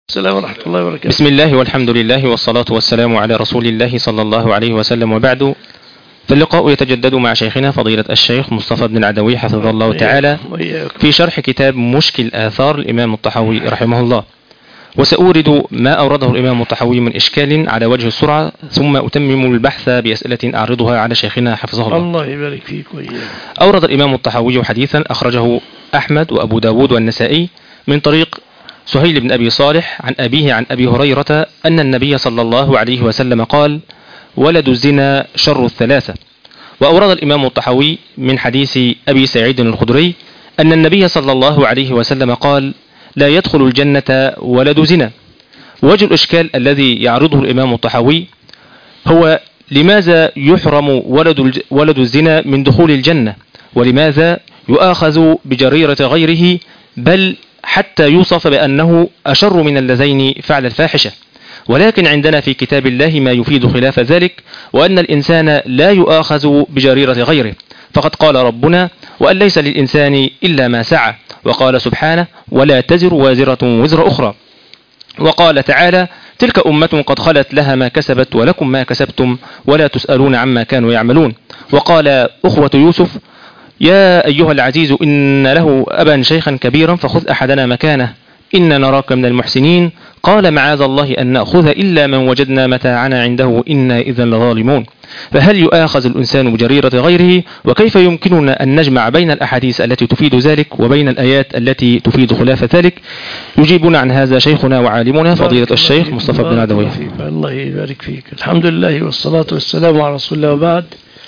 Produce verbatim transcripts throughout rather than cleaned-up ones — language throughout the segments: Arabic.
السلام ورحمة الله وبركاته. بسم الله والحمد لله والصلاة والسلام على رسول الله صلى الله عليه وسلم، وبعد، فاللقاء يتجدد مع شيخنا فضيلة الشيخ مصطفى بن العدوي حفظه الله تعالى في شرح كتاب مشكل آثار الإمام الطحاوي رحمه الله، وسأورد ما أورده الإمام الطحاوي من إشكال على وجه السرعة، ثم أتمم البحث بأسئلة أعرضها على شيخنا حفظه الله. الله يبارك فيك وإياك. أورد الإمام الطحاوي حديثا أخرجه أحمد وأبو داود والنسائي من طريق سهيل بن أبي صالح عن أبيه عن أبي هريرة أن النبي صلى الله عليه وسلم قال: ولد الزنا شر الثلاثة. وأورد الإمام الطحاوي من حديث أبي سعيد الخدري أن النبي صلى الله عليه وسلم قال: لا يدخل الجنة ولد زنا. وجه الإشكال الذي يعرضه الإمام الطحاوي هو: لماذا يحرم ولد, ولد الزنا من دخول الجنة؟ ولماذا يؤاخذ بجريرة غيره، بل حتى يوصف بأنه أشر من اللذين فعل الفاحشة؟ ولكن عندنا في كتاب الله ما يفيد خلاف ذلك، وأن الإنسان لا يؤاخذ بجريرة غيره، فقد قال ربنا: وأن ليس للإنسان إلا ما سعى. وقال سبحانه: ولا تزر وازرة وزر أخرى. وقال تعالى: تلك أمة قد خلت لها ما كسبت ولكم ما كسبتم ولا تسألون عما كانوا يعملون. وقال أخوة يوسف: يا أيها العزيز إن له أبا شيخا كبيرا فخذ أحدنا مكانه إن نراك من المحسنين. قال: معاذ الله أن نأخذ إلا من وجدنا متاعنا عنده إنا إذا لظالمون. فهل يؤاخذ الإنسان بجريرة غيره؟ وكيف يمكننا أن نجمع بين الأحاديث التي تفيد ذلك وبين الآيات التي تفيد خلاف ذلك؟ يجيبنا عن هذا شيخنا وعالمنا فضيلة الشيخ مصطفى بن العدوي. الله يبارك فيك. الحمد لله والصلاة والسلام على رسول الله، وبعد.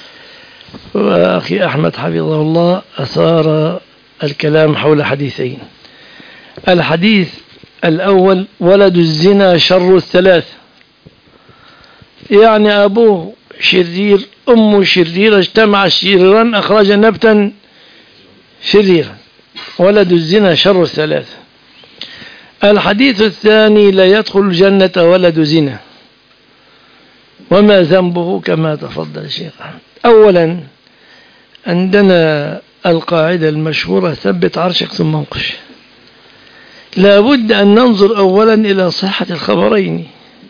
وأخي أحمد حفظه الله أثار الكلام حول حديثين. الحديث الأول: ولد الزنا شر الثلاث، يعني أبوه شرير أمه شريرة، اجتمع الشريران أخرج نبتا شريرا. ولد الزنا شر الثلاث. الحديث الثاني: لا يدخل الجنة ولد زنا. وما ذنبه؟ كما تفضل الشيخ أحمد. أولا، عندنا القاعدة المشهورة: ثبت عرشك ثم انقش. لا بد أن ننظر أولا إلى صحة الخبرين،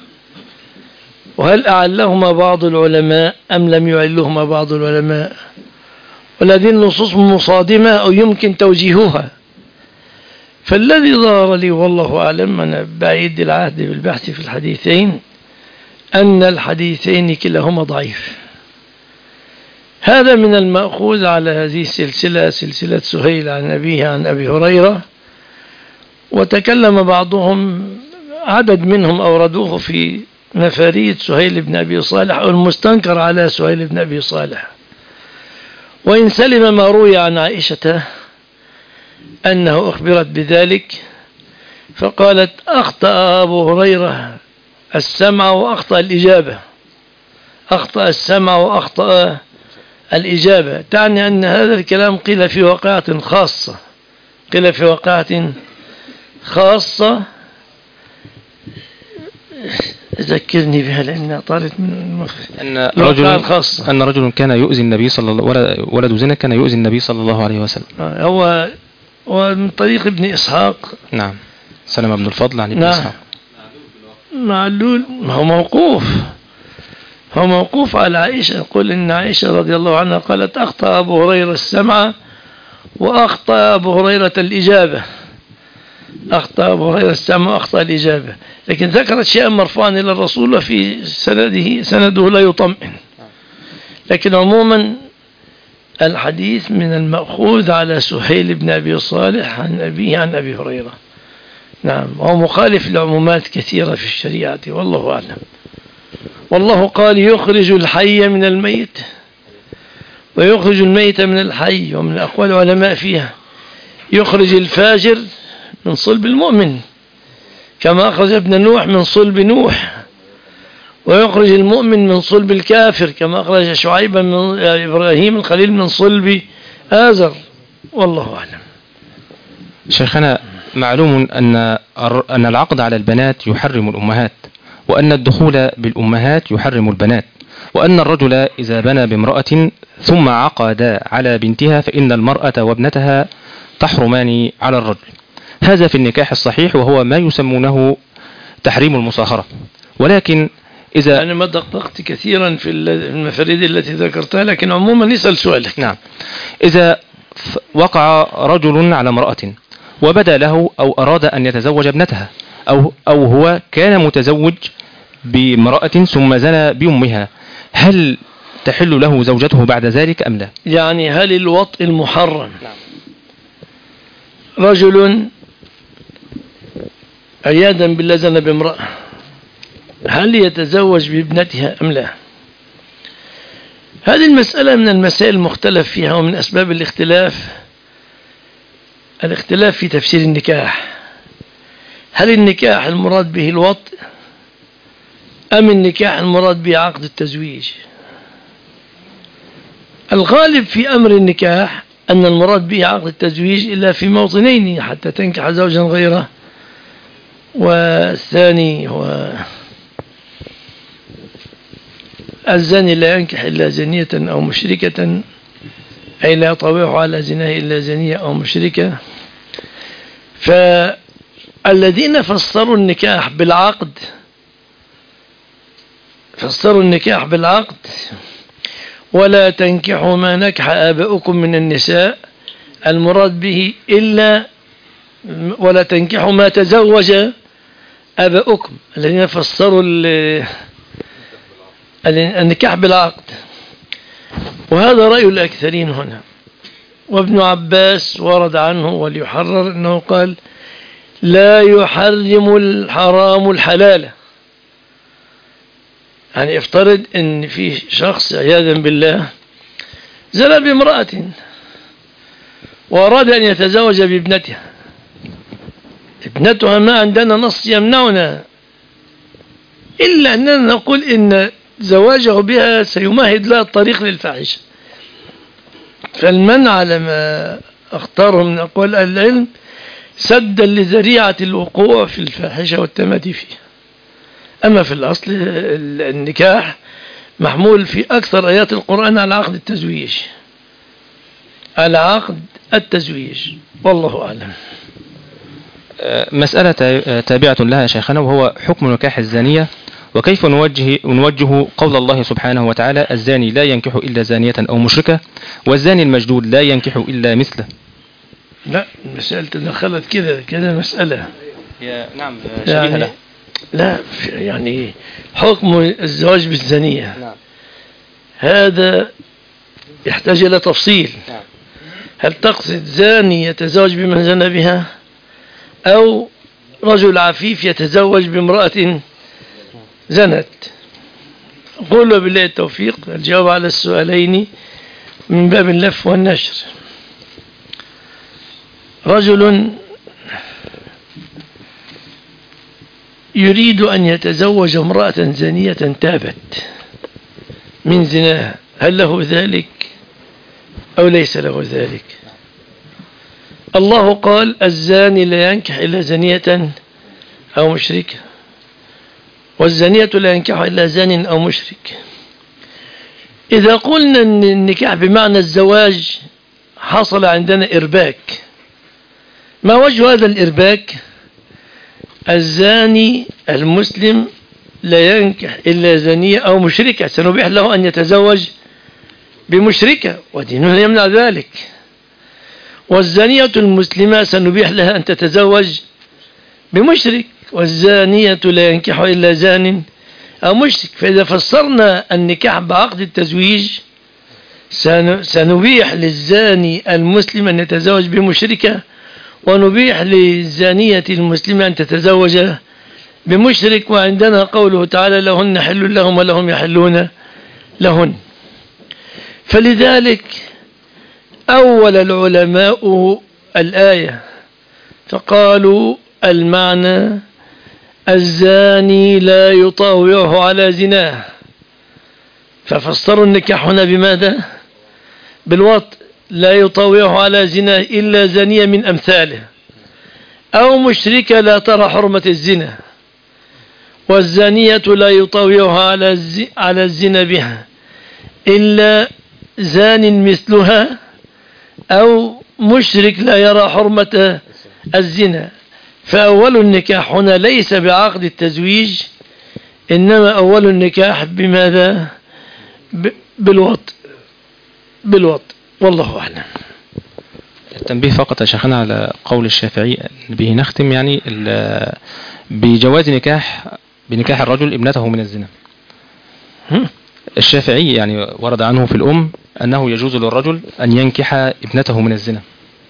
وهل أعلهما بعض العلماء أم لم يعلهما بعض العلماء، والذين النصوص مصادمة أو يمكن توجيهها. فالذي ظهر لي والله أعلم، أنا بعيد العهد بالبحث في الحديثين، أن الحديثين كلاهما ضعيف. هذا من المأخوذ على هذه السلسلة، سلسلة سهيل عن أبيه عن أبي هريرة. وتكلم بعضهم، عدد منهم أوردوه في مفاريد سهيل بن أبي صالح أو المستنكر على سهيل بن أبي صالح. وإن سلم ما روي عن عائشة أنه أخبرت بذلك، فقالت: أخطأ أبو هريرة السمع وأخطأ الإجابة. أخطأ السمع وأخطأ الإجابة، تعني أن هذا الكلام قيل في واقعة خاصة، قيل في واقعة خاصة. ذكرني بها لأنها طارت من المخ. أن رجل أن رجل كان يؤذي النبي صلى الله ولد, ولد زنا كان يؤذي النبي صلى الله عليه وسلم. هو ومن طريق ابن إسحاق. نعم. سلم بن الفضل عن ابن نعم. إسحاق. معلول. هو موقوف هو موقوف على عائشة. يقول إن عائشة رضي الله عنها قالت: أخطأ أبو هريرة السمع وأخطأ أبو هريرة الإجابة. أخطأ أبو هريرة السمع وأخطأ الإجابة. لكن ذكرت شيئا مرفوعا إلى الرسول، وفي سنده سنده لا يطمئن. لكن عموما الحديث من المأخوذ على سهيل بن أبي صالح عن أبيه عن أبي هريرة. نعم. وهو مخالف لعمومات كثيرة في الشريعة، والله أعلم. والله قال: يخرج الحي من الميت ويخرج الميت من الحي. ومن أقوال العلماء فيها: يخرج الفاجر من صلب المؤمن كما أخرج ابن نوح من صلب نوح، ويخرج المؤمن من صلب الكافر كما أخرج شعيب من إبراهيم الخليل من صلب آزر. والله أعلم. شيخنا، معلوم أن أن العقد على البنات يحرم الأمهات، وأن الدخول بالأمهات يحرم البنات، وأن الرجل إذا بنى بامرأة ثم عقد على بنتها فإن المرأة وابنتها تحرمان على الرجل. هذا في النكاح الصحيح، وهو ما يسمونه تحريم المصاهرة. ولكن إذا أنا ما دققت كثيرا في المفاريد التي ذكرتها، لكن عموما نسأل سؤالك. نعم، إذا وقع رجل على امرأة وبدا له أو أراد أن يتزوج ابنتها، أو, أو هو كان متزوج بامرأة ثم زنى بأمها، هل تحل له زوجته بعد ذلك أم لا؟ يعني هل الوطء المحرم، رجل عياذا بالله زنى بامرأة، هل يتزوج بابنتها أم لا؟ هذه المسألة من المسائل المختلف فيها، ومن أسباب الاختلاف الاختلاف في تفسير النكاح. هل النكاح المراد به الوطء أم النكاح المراد به عقد التزويج؟ الغالب في أمر النكاح أن المراد به عقد التزويج إلا في موطنين حتى تنكح زوجا غيره، والثاني هو الزاني لا ينكح إلا زانية أو مشركة، أي لا يطوع على زناه إلا زانية أو مشركة. فالذين فسروا النكاح بالعقد فسروا النكاح بالعقد ولا تنكحوا ما نكح آباؤكم من النساء، المراد به إلا ولا تنكحوا ما تزوج آباؤكم، الذين فسروا النكاح بالعقد، وهذا رأي الأكثرين هنا. وابن عباس ورد عنه وليحرر أنه قال لا يحرم الحرام الحلال. يعني افترض أن في شخص عياذا بالله زنى بامرأة وأراد أن يتزوج بابنتها، ابنتها ما عندنا نص يمنعنا إلا أننا نقول إن زواجه بها سيمهد لها الطريق للفاحشة. فالمنع على ما اختاره من أقوال أهل العلم سدا لذريعة الوقوع في الفاحشة والتمادي فيها. أما في الأصل النكاح محمول في أكثر آيات القرآن على عقد التزويج، على عقد التزويج، والله أعلم. مسألة تابعة لها شيخنا، وهو حكم نكاح الزانية، وكيف نوجه, نوجه قول الله سبحانه وتعالى الزاني لا ينكح إلا زانية أو مشركة، والزاني المجدود لا ينكح إلا مثله. لا، مسألة دخلت كذا كذا مسألة هي نعم شبيهة يعني له. لا يعني حكم الزواج بالزانية نعم. هذا يحتاج إلى تفصيل. نعم. هل تقصد زاني يتزوج بمن زنى بها، أو رجل عفيف يتزوج بامرأة زنت؟ قولوا بالله التوفيق. الجواب على السؤالين من باب اللف والنشر. رجل يريد أن يتزوج امرأة زانية تابت من زناها، هل له ذلك أو ليس له ذلك؟ الله قال الزاني لا ينكح إلا زانية أو مشركة، والزانية لا ينكح إلا زان أو مشرك. إذا قلنا أن النكاح بمعنى الزواج حصل عندنا إرباك، ما وجه هذا الإرباك؟ الزاني المسلم لا ينكح إلا زانية أو مشركة، سنبيح له أن يتزوج بمشركة وديننا يمنع ذلك. والزانية المسلمة سنبيح لها أن تتزوج بمشرك، والزانية لا ينكح إلا زان أو مشرك. فإذا فسرنا النكاح بعقد التزويج سنبيح للزاني المسلم أن يتزوج بمشركة، ونبيح للزانية المسلمة أن تتزوج بمشرك. وعندنا قوله تعالى لهن حل لهم ولهم يحلون لهن. فلذلك أول العلماء الآية فقالوا المعنى الزاني لا يطاوعه على زناه، ففسروا النكاح هنا بماذا؟ بالوطء، لا يطاوعه على زناه إلا زانية من أمثاله، أو مشركة لا ترى حرمة الزنا، والزانية لا يطاوعها على على الزنا بها إلا زان مثلها، أو مشرك لا يرى حرمة الزنا. فأول النكاح هنا ليس بعقد التزويج، إنما أول النكاح بماذا؟ بالوطء بالوطء والله أعلم. التنبيه فقط يا شيخنا على قول الشافعي به نختم، يعني بجواز نكاح بنكاح الرجل ابنته من الزنا. الشافعي يعني ورد عنه في الأم أنه يجوز للرجل أن ينكح ابنته من الزنا.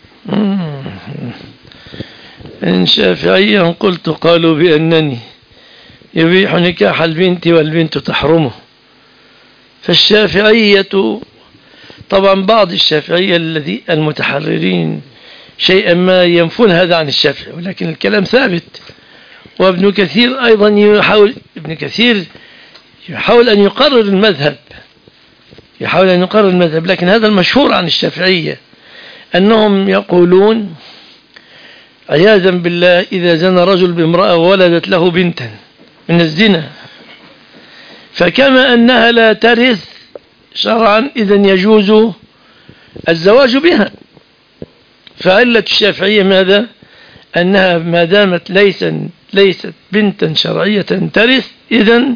إن شافعيا قلت قالوا بأنني يبيح نكاح البنت والبنت تحرمه. فالشافعية طبعا بعض الشافعية الذي المتحررين شيئا ما ينفون هذا عن الشافعي، ولكن الكلام ثابت. وابن كثير أيضا يحاول ابن كثير يحاول أن يقرر المذهب يحاول أن يقرر المذهب لكن هذا المشهور عن الشافعية أنهم يقولون عياذا بالله إذا زنى رجل بامرأة وولدت له بنتا من الزنا فكما أنها لا ترث شرعا إذن يجوز الزواج بها. فعلة الشافعية ماذا؟ أنها ما دامت ليست ليست بنتا شرعية ترث إذن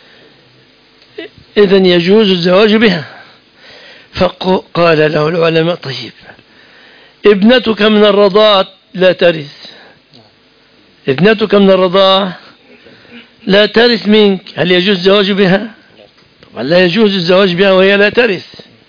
إذن يجوز الزواج بها. فقال له العلماء طيب ابنتك من الرضاعة لا ترث ابنتك من الرضاعة لا ترث منك، هل يجوز الزواج بها؟ طبعا لا يجوز الزواج بها وهي لا ترث.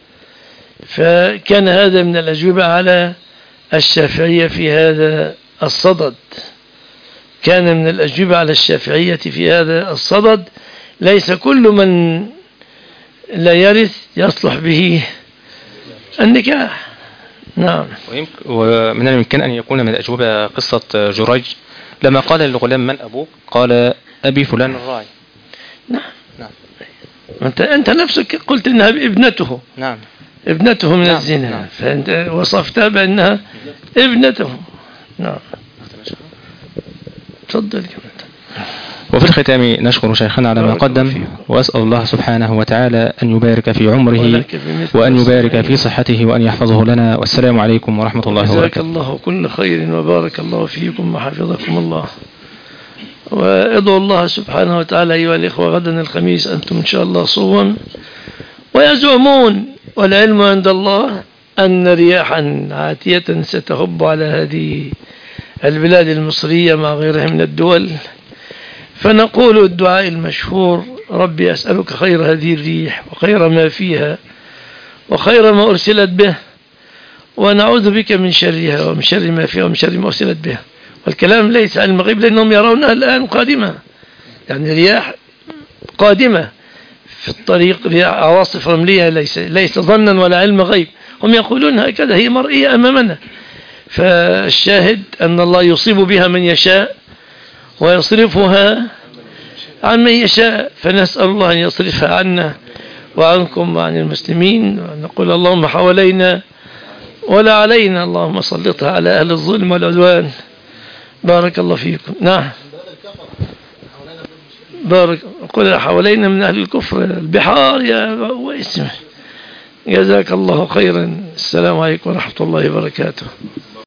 فكان هذا من الأجوبة على الشافعية في هذا الصدد كان من الأجوبة على الشافعية في هذا الصدد ليس كل من لا يرث يصلح به النكاح. نعم. ومن الممكن أن يكون من الأجوبة قصة جريج لما قال للغلام من أبوك؟ قال أبي فلان الراعي. نعم. نعم. أنت أنت نفسك قلت إنها ابنته. نعم. ابنته من نعم. الزنا. نعم. فأنت وصفتها بأنها ابنته. نعم. تفضل. وفي الختام نشكر شيخنا على ما قدم، وأسأل الله سبحانه وتعالى أن يبارك في عمره وأن يبارك في صحته وأن يحفظه لنا. والسلام عليكم ورحمة الله وبركاته. جزاك الله كل خير وبارك الله فيكم وحفظكم الله. وادعوا الله سبحانه وتعالى أيها الإخوة غدا الخميس أنتم إن شاء الله صوم، ويزعمون والعلم عند الله أن رياحا عاتية ستهب على هذه البلاد المصرية مع غيرها من الدول، فنقول الدعاء المشهور ربي أسألك خير هذه الريح وخير ما فيها وخير ما أرسلت به، ونعوذ بك من شرها ومن شر ما فيها ومن شر ما أرسلت به. والكلام ليس عن المغيب لأنهم يرونها الآن قادمة، يعني رياح قادمة في الطريق، رياح عواصف رملية، ليس, ليس ظنا ولا علم غيب، هم يقولون هكذا هي مرئية أمامنا. فالشاهد أن الله يصيب بها من يشاء ويصرفها عن من يشاء، فنسأل الله أن يصرفها عنا وعنكم وعن المسلمين، ونقول اللهم حوالينا ولا علينا، اللهم سلطها على أهل الظلم والعدوان. بارك الله فيكم. نعم. بارك قل حوالينا من أهل الكفر البحار يا واسمه. جزاك الله خيرا. السلام عليكم ورحمة الله وبركاته.